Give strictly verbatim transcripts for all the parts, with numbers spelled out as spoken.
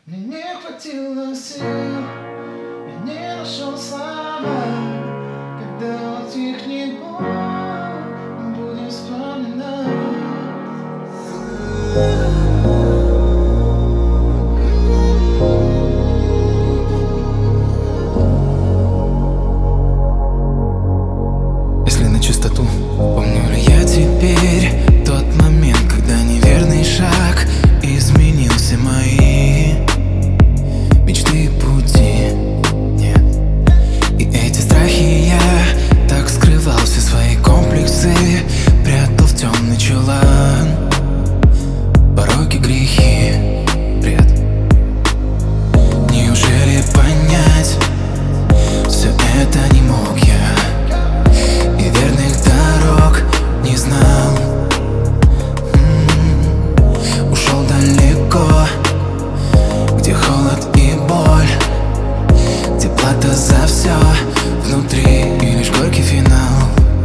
Мне не хватило сил, я не нашел слова. Когда утихнет боль, мы будем вспоминать. Если на чистоту, помню ли я теперь тот момент, когда неверный шаг изменил все мои мечты и пути? Нет. И эти страхи я так скрывал, все свои комплексы прятал в темный чулан. Пороки, грехи, бред. Неужели понять все это не мог я? И верных дорог не знал. М-м-м. Ушел далеко, где холод и боль, где плата за все внутри и лишь горький финал.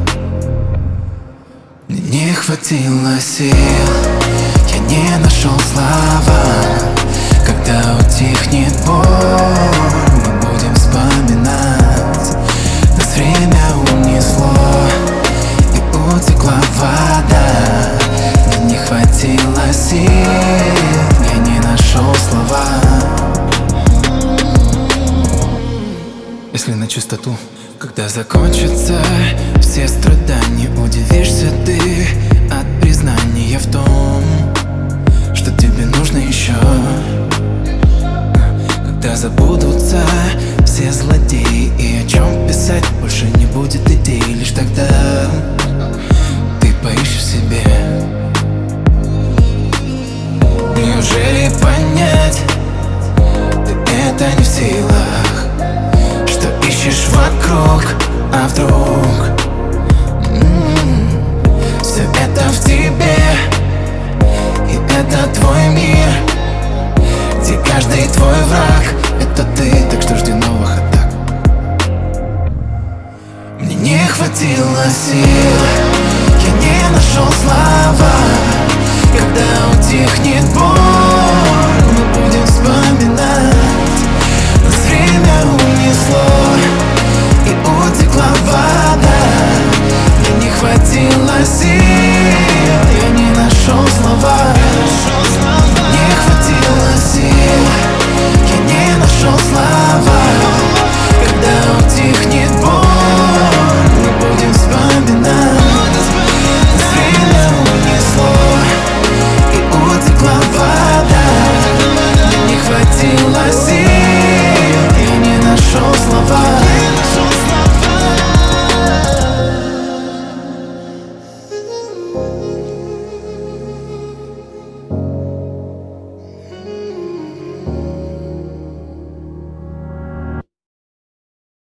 Мне не хватило сил, я не нашел слова. Когда утихнет боль, мы будем вспоминать. Нас время унесло и утекла вода. Мне не хватило сил, я не нашел слова. Если на чистоту, когда закончатся все страдания, удивишься ты от признания в том, что тебе нужно еще. Когда забудутся все злодеи и о чем писать больше не будет идей, лишь тогда ты поищешь в себе. Неужели понять ты это не в силах? Что ищешь вокруг, а вдруг м-м, все это в тебе, и это твой мир, где каждый твой враг — это ты, так что жди новых атак. Мне не хватило сил, я не нашел слова. Когда утихнет боль,